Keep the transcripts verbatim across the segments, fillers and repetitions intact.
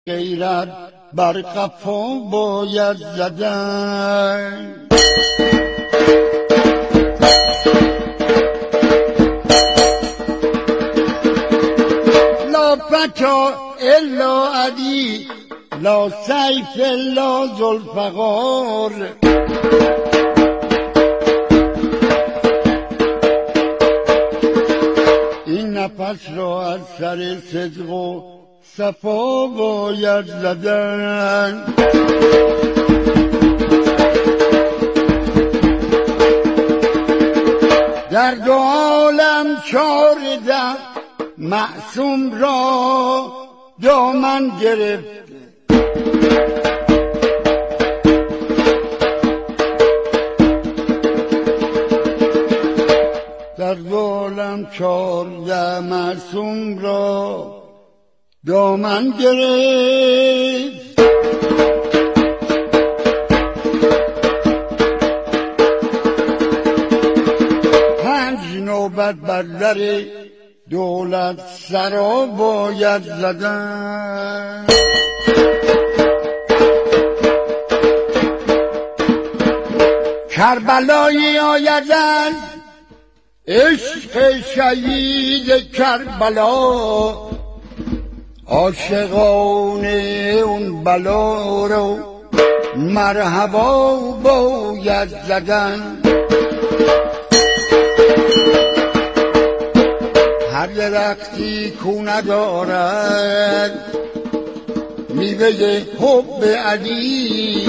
غیرت بر قفا باید زدن. لا فتا الا علی لا سیف الا ذوالفقار. این نفس را از سر صدق و صفا باید زدن. در دو عالم چار ده معصوم را دامن گرفت. در دو عالم چار ده معصوم را دامن گرفت. پنج نوبت بر در دولت سرا باید زدن. کربلایی آیدن عشق شهید کربلا. عاشقان اون بلا رو مرحبا باید زدن. هر درختی کو ندارد میوه حب علی.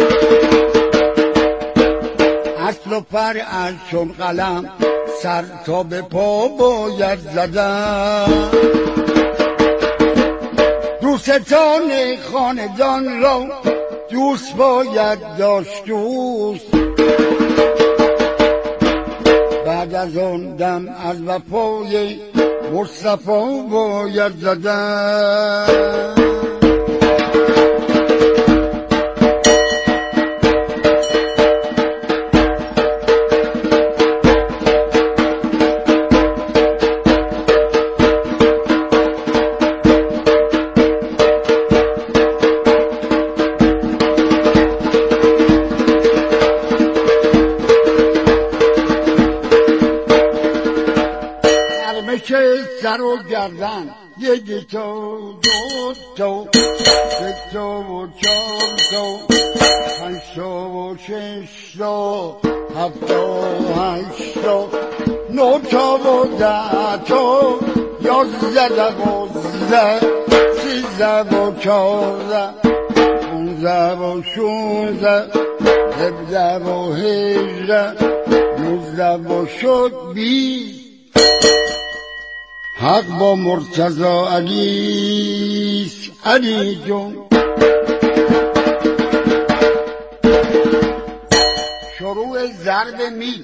اصل و فرع چون قلم سر تا به پا باید زدن. دوستان خاندان را دوست باید داشت دوست. بعد از آن دم از وفای مصطفی باید زدن. که سر و گردن یکی تو دو تو سه تو و چار تو پنج تو و شش تو هفت و هشت تو نه تا و ده تو یازده دوازده سیزده و چهارده پانزده و شانزده هفده و هجده نوزده و شد بیست. حق با مرتضی علیست علی جون. شروع ضرب میل.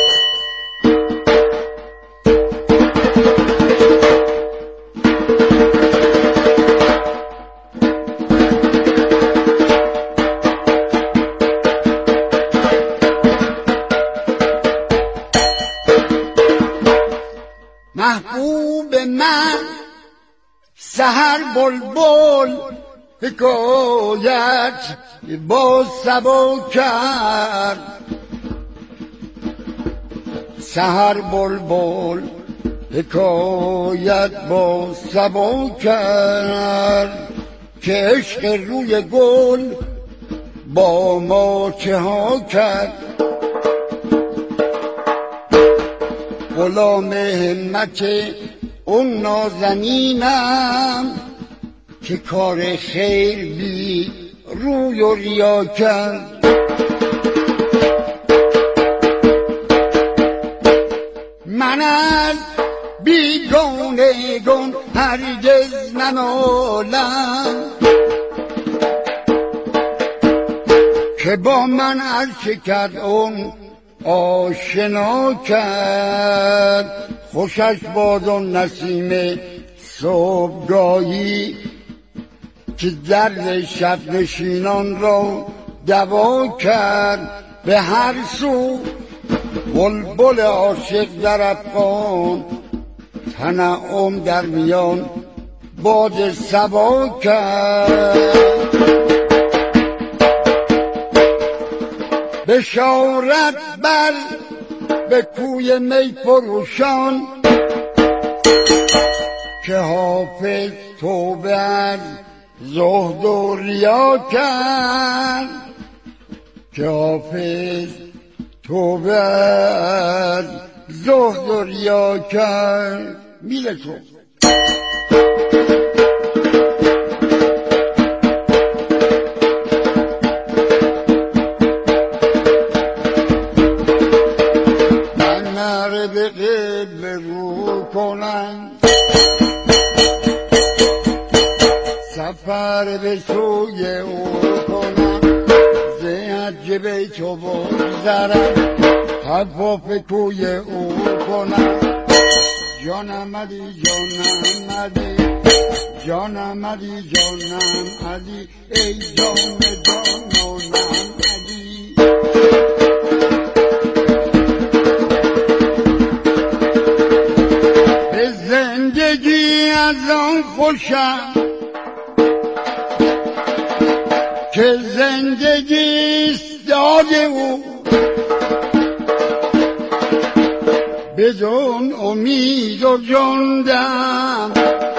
محبوب من سحر بلبل حکایت با صبا کرد. سحر بلبل حکایت با صبا کرد که عشق روی گل با ما چه ها کرد. غلام همت اون نازنینم که کار خیر بی روی و ریا کرد. من از بیگانگان هرگز ننالم که با من از چه کرد اون آشنا کرد. خوشش باد و نسیم صبحگاهی که درد شب نشینان را دوا کرد. به هر سو بلبل عاشق در افغان تنعم در میان باد صبا کرد. بشارت بر به کوی می فروشان که حافظ توبه از زهد و ریا کرد، که حافظ توبه از زهد و ریا کرد. میله تو من به قبل رو کنن، سفر به سوی او کنن، زهج بیت و بگذرم، حواف کوی او کنن. جانم علی جانم علی جانم علی جانم علی ای جان جانانم علی. به زندگی از آن خوشم که زندگیست داد او، بدون امید و جندم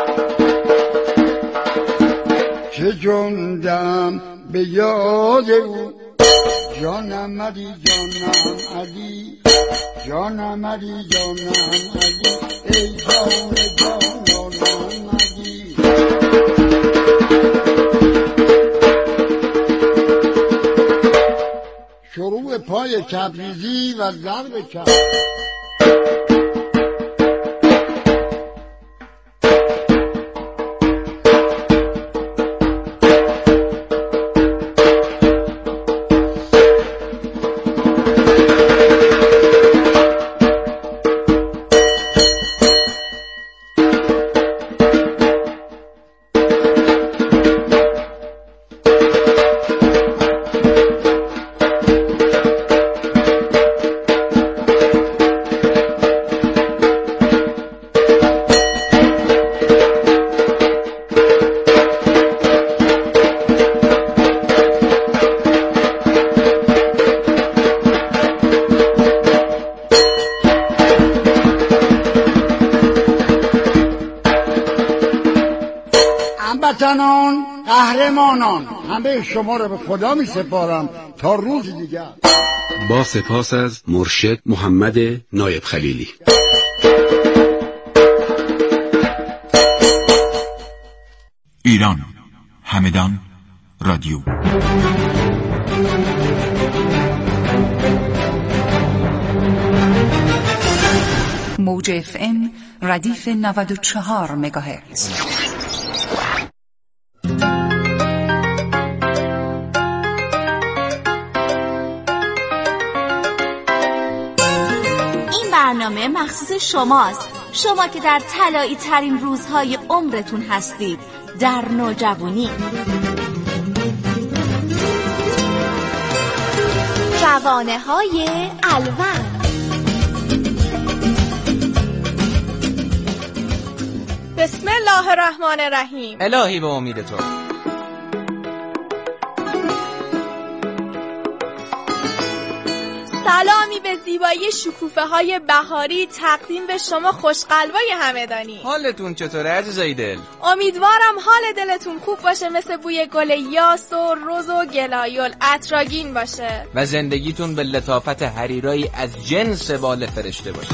که جندم به یاد او. جانم علی جانم علی جانم علی جانم علی ای جان جانانم علی. شروع پای تبریزی و ضرب کف. هموطنان قهرمانان، همه شما را به خدا می سپارم تا روز دیگر. با سپاس از مرشد محمد نایب خلیلی. ایران همدان رادیو. موج اف ام ردیف نود و چهار مگاهرتز. برنامه مخصوص شماست، شما که در طلایی ترین روزهای عمرتون هستید، در نوجوانی. جوانه های الون. بسم الله الرحمن الرحیم. الهی به امید تو. سلامی به زیبایی شکوفه های بهاری تقدیم به شما خوشقلبای همدانی. حالتون چطوره عزیزای دل؟ امیدوارم حال دلتون خوب باشه، مثل بوی گل یاس و رز و گلایول عطرآگین باشه و زندگیتون به لطافت حریرایی از جنس بال فرشته باشه.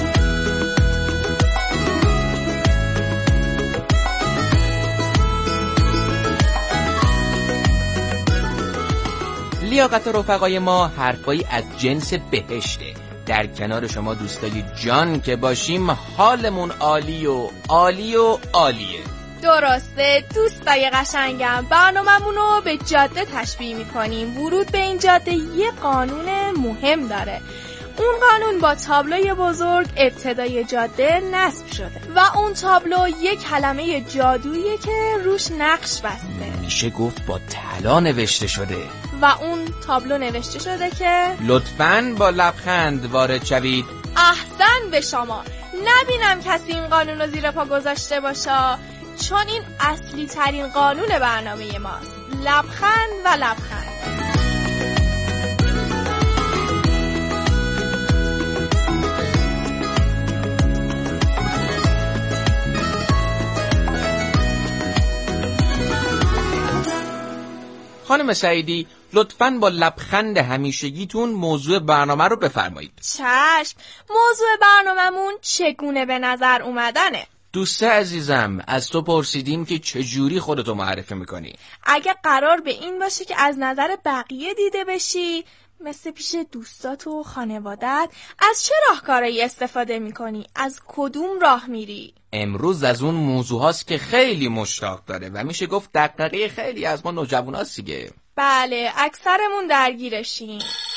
لیاقت رفقای ما حرفایی از جنس بهشته. در کنار شما دوستای جان که باشیم حالمون عالی و عالی و عالیه. درسته دوستای قشنگم، برنامه‌مون رو به جاده تشبیه می‌کنیم. ورود به این جاده یه قانون مهم داره. اون قانون با تابلوی بزرگ ابتدای جاده نصب شده و اون تابلو یک کلمه جادوییه که روش نقش بسته. میشه گفت با طلا نوشته شده و اون تابلو نوشته شده که لطفاً با لبخند وارد شوید. احسن به شما. نبینم کسی این قانون رو زیر پا گذاشته باشه. چون این اصلی ترین قانون برنامه ماست. لبخند و لبخند. خانم سعیدی لطفاً با لبخند همیشگیتون موضوع برنامه رو بفرمایید. چشم. موضوع برنامه‌مون چگونه به نظر اومدنه. دوست عزیزم، از تو پرسیدیم که چجوری خودتو معرفی میکنی. اگه قرار به این باشه که از نظر بقیه دیده بشی، مثل پیش دوستات و خانوادت، از چه راهکارهایی استفاده میکنی؟ از کدوم راه میری؟ امروز از اون موضوع هاست که خیلی مشتاق داره و میشه گفت دقیقه خیلی از ما نوجوان هاست دیگه. بله، اکثرمون درگیرشیم.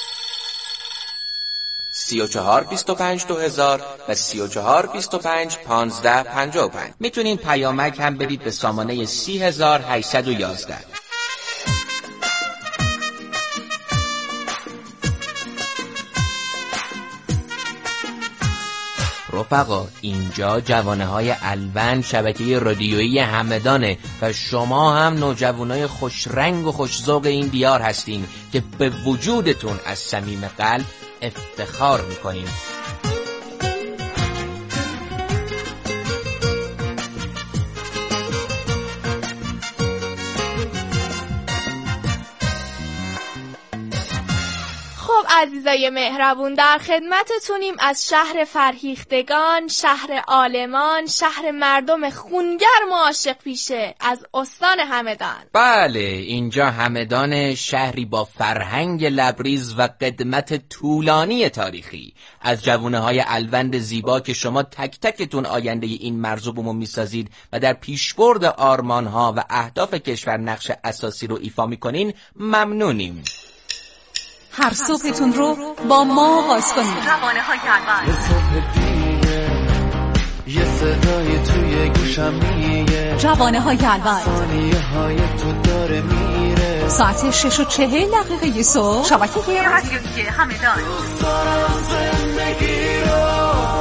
سی و چهار بیست و پنج دو هزار و سی و چهار بیست و پنج پانزده پنجاه و پنج. میتونین پیامک هم بدید به سامانه سی هزار هشتصد و یازده. رفقا، اینجا جوانه های الوند، شبکه رادیویی همدانه و شما هم نوجوانای خوش رنگ و خوش ذوق این دیار هستین که به وجودتون از صمیم قلب افتخار میکنیم. عزیزای مهربون، در خدمتتونیم از شهر فرهیختگان، شهر عالمان، شهر مردم خونگرم و عاشق پیشه، از استان همدان. بله، اینجا همدان، شهری با فرهنگ لبریز و قدمت طولانی تاریخی. از جوونه های الوند زیبا که شما تک تکتون آینده این مرز رو بومون میسازید و در پیشبرد آرمان ها و اهداف کشور نقش اساسی رو ایفا میکنین ممنونیم. هر صبحتون رو با ما آغاز کنید. جوانه های الوند. یه صبح دیگه، یه صدای توی گوشم میگه، جوانه های الوند. ثانیه های تو داره میره. ساعت شش و چهل دقیقه صبح، شبکه رادیویی همدان. دارم زندگی رو.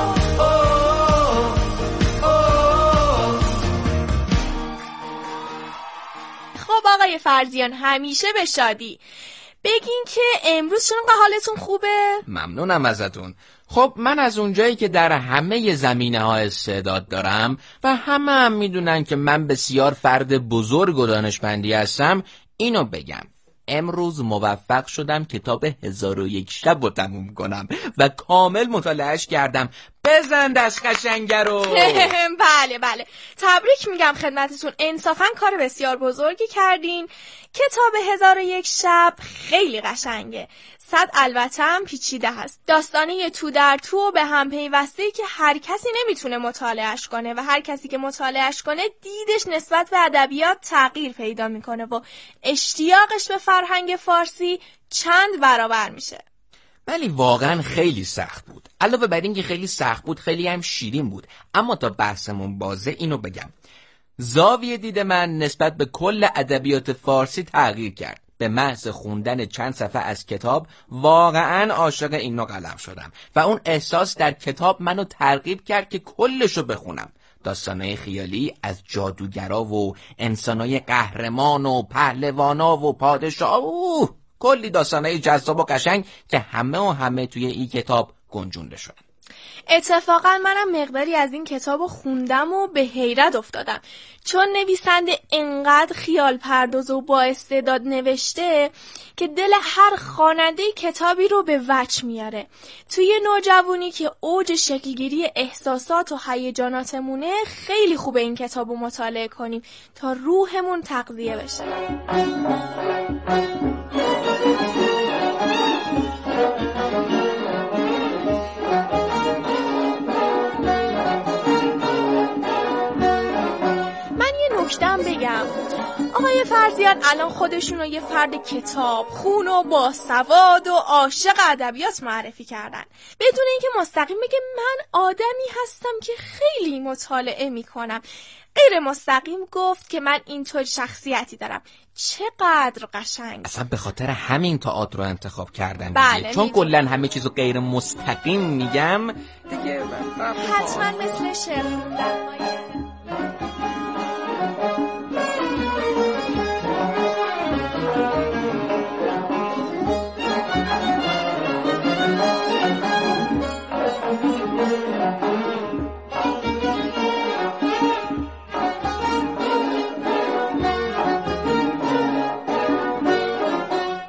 خب آقای فرزیان، همیشه به شادی. بگین که امروز چون حالتون خوبه؟ ممنونم ازتون. خب من از اونجایی که در همه زمینه ها استعداد دارم و همه هم میدونن که من بسیار فرد بزرگ و دانشمندی هستم، اینو بگم. امروز موفق شدم کتاب هزار و یک شب رو تموم کنم و کامل مطالعهش کردم. بزن دست قشنگه رو. بله بله، تبریک میگم خدمتتون. انصافا کار بسیار بزرگی کردین. کتاب هزار و یک شب خیلی قشنگه. صد البته هم پیچیده هست. داستانه تو در تو و به هم پیوسته که هر کسی نمیتونه مطالعهش کنه و هر کسی که مطالعهش کنه دیدش نسبت به ادبیات تغییر پیدا میکنه و اشتیاقش به فرهنگ فارسی چند برابر میشه. ولی واقعا خیلی سخت بود. علاوه بر این که خیلی سخت بود، خیلی هم شیرین بود. اما تا بحثمون بازه اینو بگم. زاویه دید من نسبت به کل ادبیات فارسی تغییر کرد. به محض خوندن چند صفحه از کتاب واقعا عاشق این نوع قلم شدم و اون احساس در کتاب منو ترغیب کرد که کلشو بخونم. داستانای خیالی از جادوگرا و انسانای قهرمان و پهلوانا و پادشاه و کلی داستانای جذاب و قشنگ که همه و همه توی این کتاب گنجونده شدن. اتفاقا منم مقداری از این کتابو خوندم و به حیرت افتادم، چون نویسنده انقدر خیال پرداز و با استعداد نوشته که دل هر خواننده کتابی رو به وجه میاره. توی نوجوانی که اوج شکلگیری احساسات و هیجاناتمونه، خیلی خوبه این کتابو مطالعه کنیم تا روحمون تغذیه بشه. نکتم بگم، آقای فرزیان الان خودشونو یه فرد کتاب خون و باسواد و عاشق ادبیات معرفی کردن، بدون اینکه مستقیم بگه من آدمی هستم که خیلی مطالعه میکنم. غیر مستقیم گفت که من اینطور شخصیتی دارم. چقدر قشنگ. اصلا به خاطر همین تئاتر رو انتخاب کردن. بله، چون کلا همه چیزو غیر مستقیم میگم دیگه. حتما مثل شعر خوندن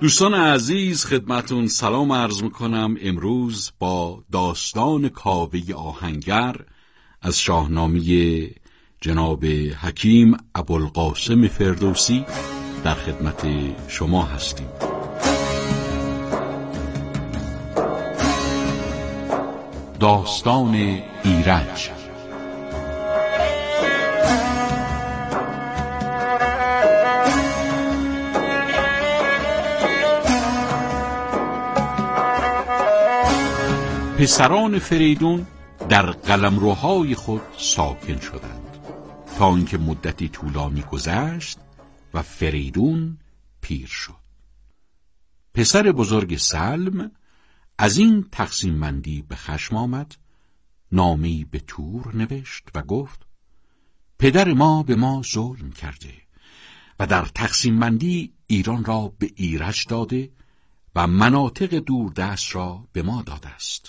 دوستان عزیز، خدمتون سلام عرض میکنم. امروز با داستان کاوه آهنگر از شاهنامه جناب حکیم ابوالقاسم فردوسی در خدمت شما هستیم. داستان ایرج. پسران فریدون در قلمروهای خود ساکن شدند تا اینکه مدتی طولانی گذشت و فریدون پیر شد. پسر بزرگ سلم از این تقسیم بندی به خشم آمد، نامه‌ای به تور نوشت و گفت: پدر ما به ما ظلم کرده و در تقسیم بندی ایران را به ایرج داده و مناطق دوردست را به ما داده است.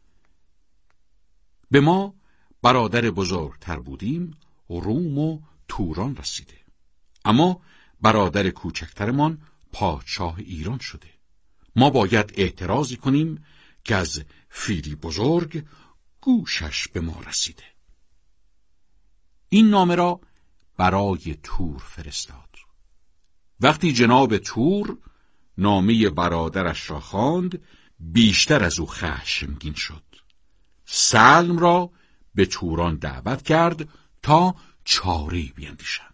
به ما برادر بزرگتر بودیم، روم و توران رسیده، اما برادر کوچکترمان پادشاه ایران شده. ما باید اعتراضی کنیم که از فیلی بزرگ گوشش به ما رسیده. این نامه را برای تور فرستاد. وقتی جناب تور نامه برادرش را خواند، بیشتر از او خشمگین شد. سلم را به توران دعوت کرد تا چاره‌ای بیندیشند.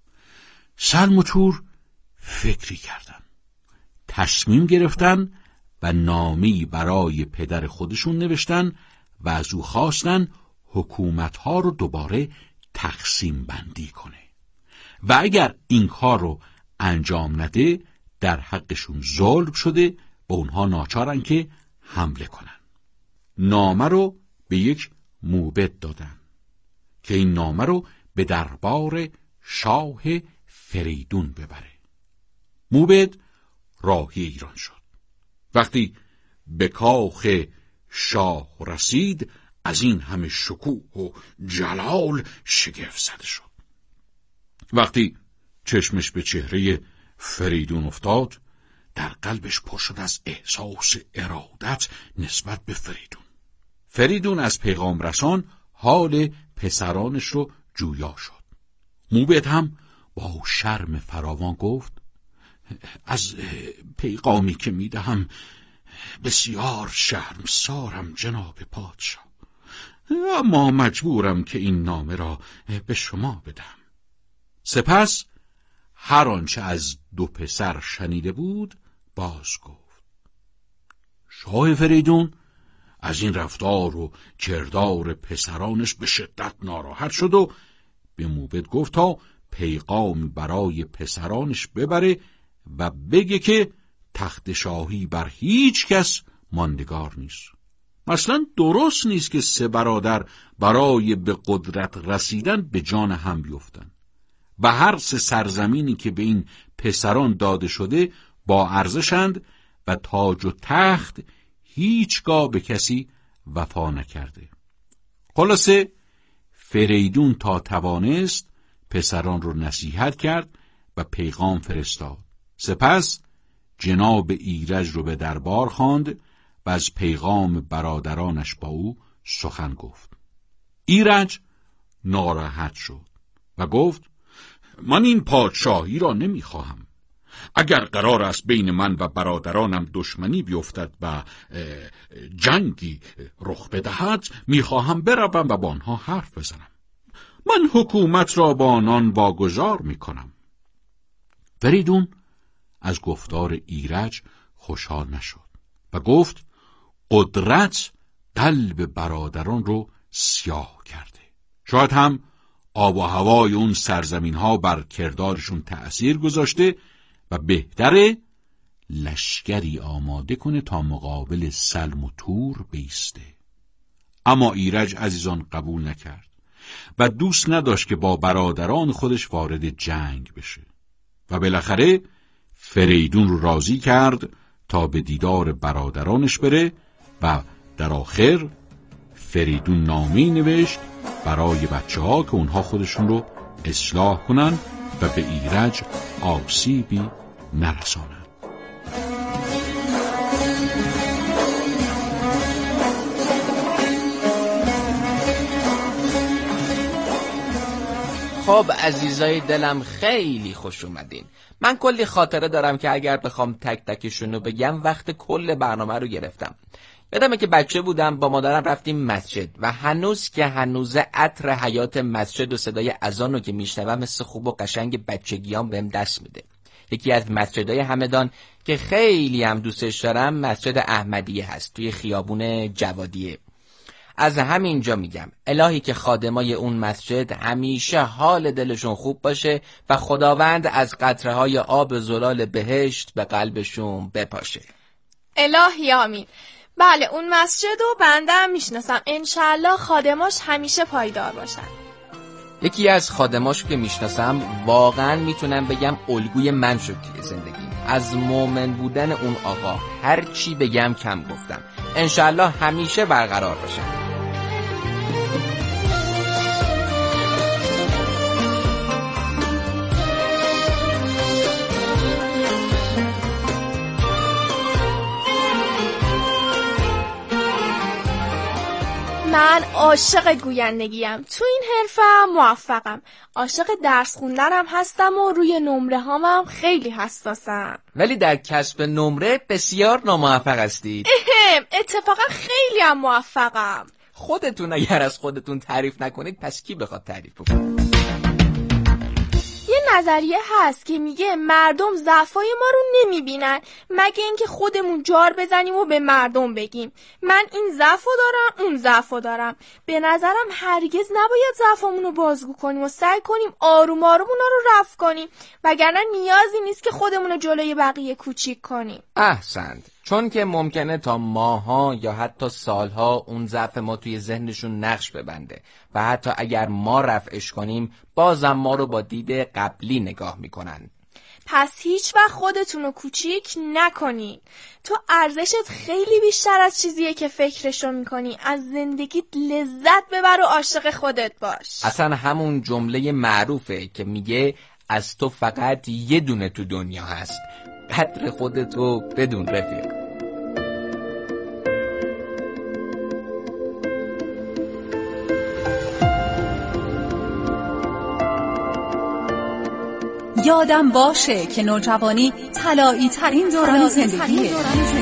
سلم و تور فکری کردند، تصمیم گرفتن و نامه‌ای برای پدر خودشون نوشتن و از او خواستن حکومت‌ها رو دوباره تقسیم بندی کنه و اگر این کار رو انجام نده در حقشون ظلم شده و اونها ناچارن که حمله کنن. نامه رو به یک موبد دادن که این نامه رو به دربار شاه فریدون ببره. موبد راهی ایران شد. وقتی به کاخ شاه رسید، از این همه شکوه و جلال شگفت زده شد. وقتی چشمش به چهره فریدون افتاد، در قلبش پر شد از احساس ارادت نسبت به فریدون. فریدون از پیغام رسان حال پسرانش رو جویا شد. موبد هم با شرم فراوان گفت: از پیغامی که میدهم بسیار شرمسارم جناب پادشاه، اما مجبورم که این نامه را به شما بدم. سپس هر آنچه از دو پسر شنیده بود باز گفت. شاه فریدون از این رفتار و کردار پسرانش به شدت ناراحت شد و به موبد گفت تا پیغام برای پسرانش ببره و بگه که تخت شاهی بر هیچ کس ماندگار نیست. اصلا درست نیست که سه برادر برای به قدرت رسیدن به جان هم بیفتن و هر سه سرزمینی که به این پسران داده شده با ارزشند و تاج و تخت هیچگاه به کسی وفا نکرده. خلاصه فریدون تا توانست پسران رو نصیحت کرد و پیغام فرستاد. سپس جناب ایرج رو به دربار خواند و از پیغام برادرانش با او سخن گفت. ایرج ناراحت شد و گفت: من این پادشاهی را نمیخواهم. اگر قرار است بین من و برادرانم دشمنی بیفتد و جنگی رخ بدهد، میخواهم بروم و با آنها حرف بزنم. من حکومت را با آنان واگذار میکنم. فریدون از گفتار ایرج خوشحال نشد و گفت: قدرت قلب برادران رو سیاه کرده. شاید هم آب و هوای اون سرزمین ها بر کردارشون تأثیر گذاشته و بهتره لشکری آماده کنه تا مقابل سلم و تور بیسته. اما ایرج عزیزان قبول نکرد و دوست نداشت که با برادران خودش وارد جنگ بشه و بالاخره فریدون رو راضی کرد تا به دیدار برادرانش بره و در آخر فریدون نامه‌ای نوشت برای بچه ها که اونها خودشون رو اصلاح کنن و به ایرج آسیبی نرسانن. خب عزیزای دلم خیلی خوش اومدین. من کلی خاطره دارم که اگر بخوام تک تکشونو بگم وقت کل برنامه رو گرفتم. یادمه که بچه بودم با مادرم رفتیم مسجد و هنوز که هنوزه عطر حیات مسجد و صدای اذان رو که میشنوم مثل خوب و قشنگ بچگیام بهم دست میده. یکی از مسجدهای همدان که خیلی هم دوستش دارم مسجد احمدیه هست توی خیابون جوادیه. از همینجا میگم الهی که خادمای اون مسجد همیشه حال دلشون خوب باشه و خداوند از قطره‌های آب زلال بهشت به قلبشون بپاشه. الهی آمین. بله اون مسجد رو بنده هم میشناسم. انشالله خادماش همیشه پایدار باشن. یکی از خادماش که میشناسم واقعا میتونم بگم الگوی من شد توی زندگی. از مومن بودن اون آقا هر چی بگم کم گفتم. انشالله همیشه برقرار باشه. من عاشق گویندگیم. تو این حرفم موفقم. عاشق درس خوندنم هستم و روی نمره هامم خیلی حساسم. ولی در کسب نمره بسیار ناموفق هستید. اهم اتفاقا خیلی هم موفقم. خودتون اگر از خودتون تعریف نکنید پس کی بخواد تعریف بکنه؟ یه نظریه هست که میگه مردم ضعفای ما رو نمیبینن مگه اینکه خودمون جار بزنیم و به مردم بگیم من این ضعفو دارم اون ضعفو دارم. به نظرم هرگز نباید ضعفامون رو بازگو کنیم و سعی کنیم آروم آروم اونا رو رفع کنیم وگرنه نیازی نیست که خودمون رو جلوی بقیه کوچیک کنیم. احسنت. چون که ممکنه تا ماها یا حتی سالها اون ضعف ما توی ذهنشون نقش ببنده و حتی اگر ما رفعش کنیم بازم ما رو با دید قبلی نگاه میکنن. پس هیچ وقت خودتون رو کوچیک نکنین. تو ارزشت خیلی بیشتر از چیزیه که فکرشو میکنی. از زندگیت لذت ببر و عاشق خودت باش. اصلا همون جمله معروفه که میگه از تو فقط یه دونه تو دنیا هست، قدر خودتو بدون رفیق. یادم باشه که نوجوانی طلایی ترین دوران زندگیه.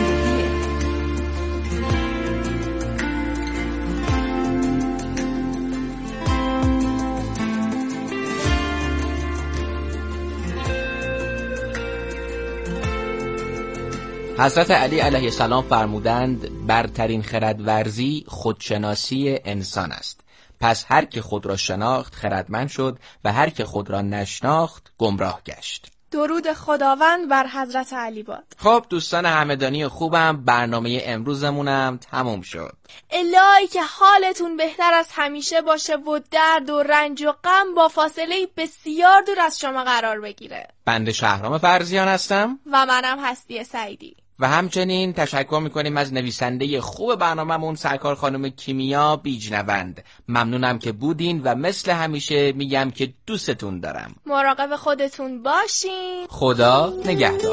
حضرت علی علیه السلام فرمودند برترین خردورزی خودشناسی انسان است. پس هر که خود را شناخت خردمند شد و هر که خود را نشناخت گمراه گشت. درود خداوند بر حضرت علی باد. خب دوستان همدانی خوبم، برنامه امروزمونم تموم شد. الهی که حالتون بهتر از همیشه باشه و درد و رنج و غم با فاصله بسیار دور از شما قرار بگیره. بنده شهرام فرزیان هستم و منم هستی سعیدی. و همچنین تشکر میکنیم از نویسنده خوب برنامه‌مون سرکار خانم کیمیا بیجنوند. ممنونم که بودین و مثل همیشه میگم که دوستتون دارم. مراقب خودتون باشین. خدا نگهدار.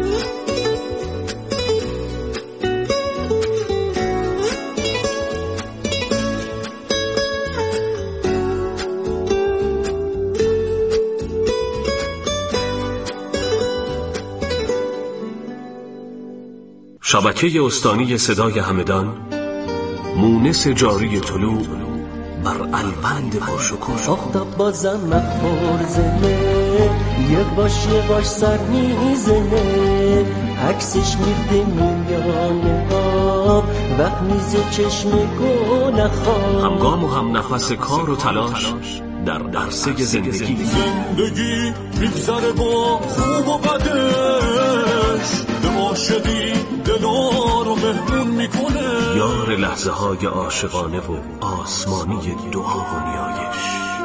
شبکه استانی صدای همدان، مونس جاری طلوع بر الوند پرشکوه. آفتاب بازم مخمور زنه، یه باش یه باش سر میزنه، عکسش میده میانه آب وقت میزه چشم گونه خواب. همگام و هم نفس کار و تلاش در درسه زندگی. زندگی میگذره با خوب و بدش، به عاشقی دلار رو مهمون میکنه. یار لحظه های عاشقانه و آسمانی دعا و نیایش.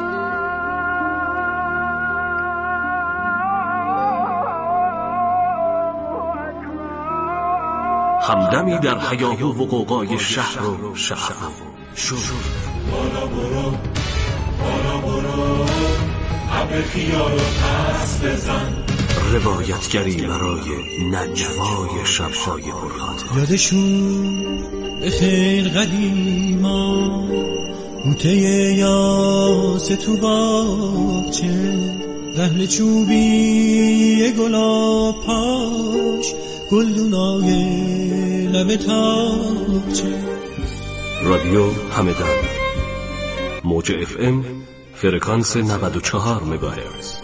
همدمی در هیاهو و قوقای شهر و شهر و شور. بارا برو بارا برو عبر خیال و پس بزن. روایتگری برای نجوای شبهای پرخاطر. یادشون بخیر قدیما بوته یاس تو باغچه، رحل چوبی گلاب پاش، گلدونای لب تاقچه. رادیو همدان، موج اف ام، فرکانس نود و چهار مگاهرتز.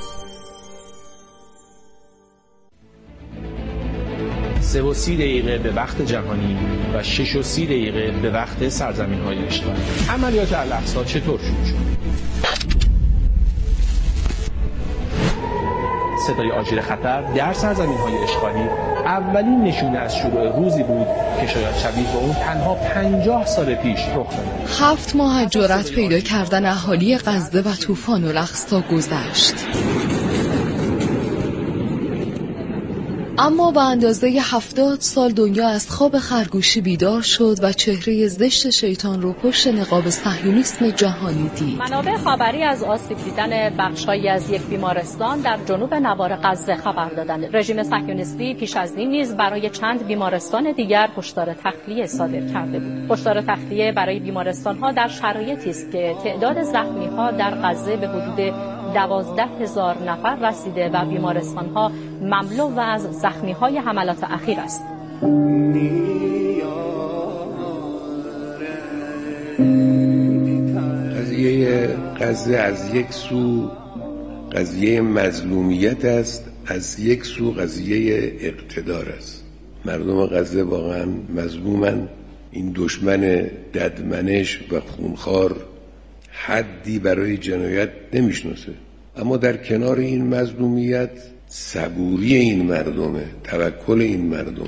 سه و سی دقیقه به وقت جهانی و شش و سی دقیقه به وقت سرزمین های اشغالی. عملیات الاقصی چطور شروع شد؟ صدای آژیر خطر در سرزمین های اشغالی اولین نشونه از شروع روزی بود که شاید شبیه به اون تنها پنجاه سال پیش رخ داده. هفت ماه از جرأت پیدا کردن اهالی غزه و طوفان الاقصی گذشت. اما به اندازه هفتاد سال دنیا از خواب خرگوشی بیدار شد و چهره زشت شیطان رو پشت نقاب صهیونیسم جهانی دید. منابع خبری از آسیب دیدن بخشایی از یک بیمارستان در جنوب نوار غزه خبر دادند. رژیم صهیونیستی پیش از این نیز برای چند بیمارستان دیگر هشدار تخلیه صادر کرده بود. هشدار تخلیه برای بیمارستان‌ها در شرایطی است که تعداد زخمی‌ها در غزه به حدود دوازده هزار نفر رسیده و بیمارستان‌ها مملو و از زخمی‌های حملات اخیر است. قضیه غزه از یک سو قضیه مظلومیت است، از یک سو قضیه اقتدار است. مردم غزه واقعا مظلومن. این دشمن ددمنش و خونخوار حدی برای جنایت نمیشناسه، اما در کنار این مظلومیت صبوری این مردمه، توکل این مردم.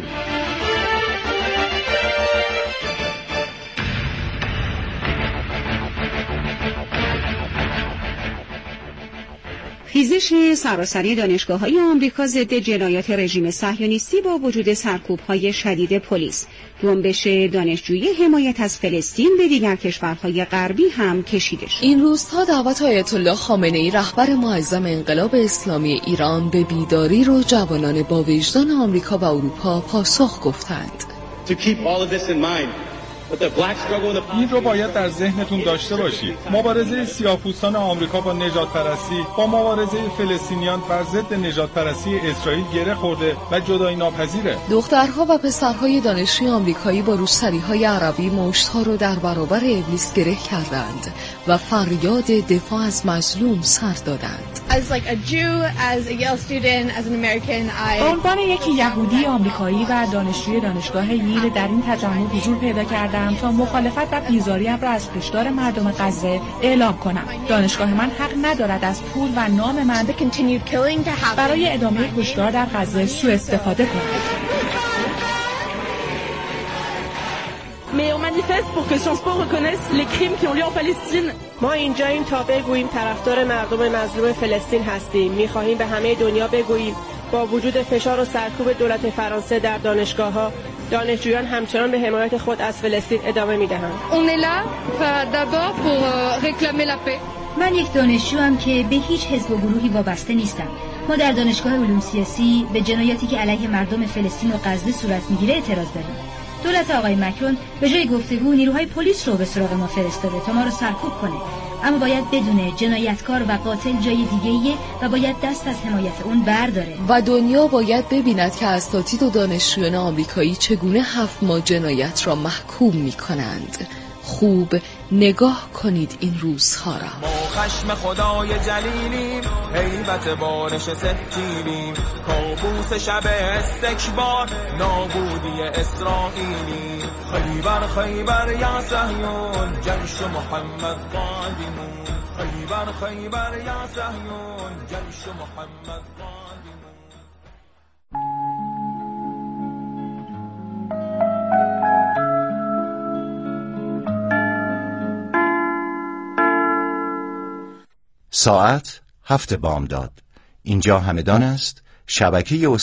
خیزش سراسری دانشگاه‌های آمریکا ضد جنایات رژیم صهیونیستی با وجود سرکوب‌های شدید پلیس، جنبش دانشجویی حمایت از فلسطین به دیگر کشورهای غربی هم کشیده شد. این روزها دعوت آیت الله خامنه‌ای رهبر معظم انقلاب اسلامی ایران به بیداری رو جوانان با وجدان آمریکا و اروپا پاسخ گفتند. این رو باید در ذهنتون داشته باشید. مبارزه سیاه‌پوستان آمریکا با نژادپرستی با مبارزه فلسطینیان بر ضد نژادپرستی اسرائیل گره خورده و جدایی ناپذیره. دخترها و پسرهای دانشجوی آمریکایی با روسری‌های عربی مشت‌ها رو در برابر ابلیس گره کردند و فریاد دفاع از مظلوم سر دادند. As like a Jew, as a Yale student, as an American, I به عنوان یک یهودی آمریکایی و دانشجوی دانشگاه ییل در این تجمع حضور پیدا کردم تا مخالفت و بیزاریم را از کشتار مردم غزه اعلام کنم. دانشگاه من حق ندارد از پول و نام من برای ادامه کشتار در غزه سوء استفاده کند. Mais on manifeste pour que Sciences Po reconnaisse les crimes qui ont lieu en Palestine. ما اینجاییم تا بگوییم طرفدار مردم مظلوم فلسطین هستیم. می‌خواهیم به همه دنیا بگوییم با وجود فشار و سرکوب دولت فرانسه در دانشگاه‌ها، دانشجویان همچنان به حمایت خود از فلسطین ادامه می‌دهند. On est là d'abord pour réclamer la paix. من یک دانشجوام که به هیچ حزب و گروهی وابسته نیستم. ما در دانشگاه علوم سیاسی به جنایاتی که علیه مردم فلسطین و غزه صورت می‌گیره اعتراض داریم. دولت آقای مکرون به جای گفتگو نیروهای پلیس رو به سراغ ما فرستاده تا ما رو سرکوب کنه، اما باید بدونه جنایتکار و قاتل جای دیگه‌ایه و باید دست از حمایت اون برداره. و دنیا باید ببیند که اساتید و دانشجویان آمریکایی چگونه هفت ماه جنایت را محکوم می‌کنند. خوب نگاه کنید این روزها را. ما خشم خدای جلیلیم، هیبت بارش سکینیم، کابوس شب استکبار، نابودی اسرائیلی. خیبر خیبر یا صهیون، جیش محمد قادمون. خیبر خیبر یا صهیون، جیش محمد قادمون. ساعت هفت بامداد. اینجا همدان است. شبکه